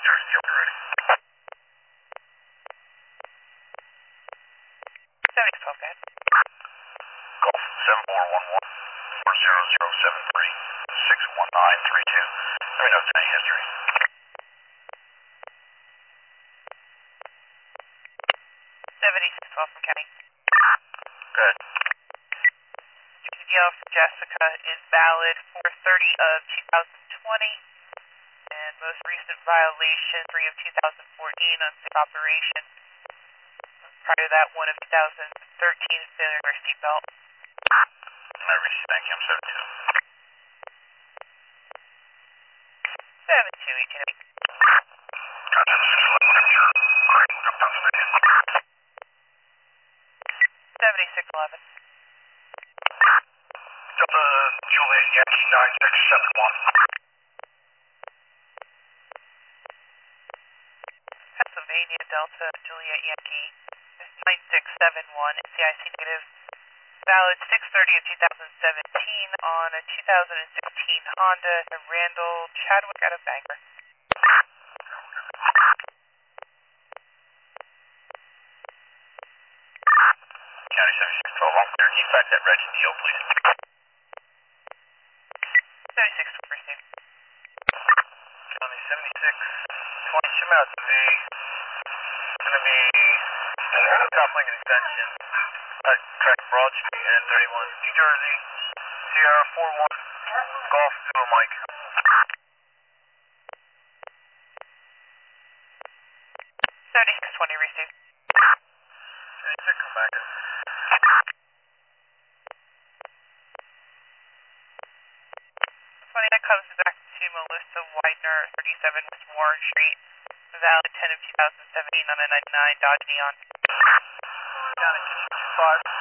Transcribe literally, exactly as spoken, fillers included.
Jersey, you'll be ready. seventy twelve, guys. Golf seven four one one four zero zero seven three six one nine three two. Let me know if there's any history. seventy-six twelve from County. Good. G D L for Jessica is valid four thirty of two thousand twenty. And most recent violation, three of two thousand fourteen, unsafe operation. Prior to that, one of two thousand thirteen, failure to wear seatbelt. I reached, thank you, I'm seven two. seven two eight eight. Gotcha, this is whenever you're great. I'm Pennsylvania. seventy-six eleven. Delta Juliet Yankee nine six seven one. Pennsylvania Delta Juliet Yankee nine six seven one, C I C negative. Valid six thirty of two thousand seventeen on a two thousand sixteen Honda Randall Chadwick out of Bangor. County seventy-six twelve, I'm clear. Can you fax that reg and D O, please? seventy-six twelve, receive. County seventy-six twenty, shim out to the, it's going to be uh, Top Lincoln Extension, uh, track Broad Street, N thirty-one, New Jersey, Sierra four one, Golf, Zero Mike. seventy-six twenty, receive. seventy-six, come back. twenty, that comes back to Melissa Widener, thirty-seven West Warren Street. Valid ten of two thousand seventeen on a ninety-nine Dodge Neon. County two two five.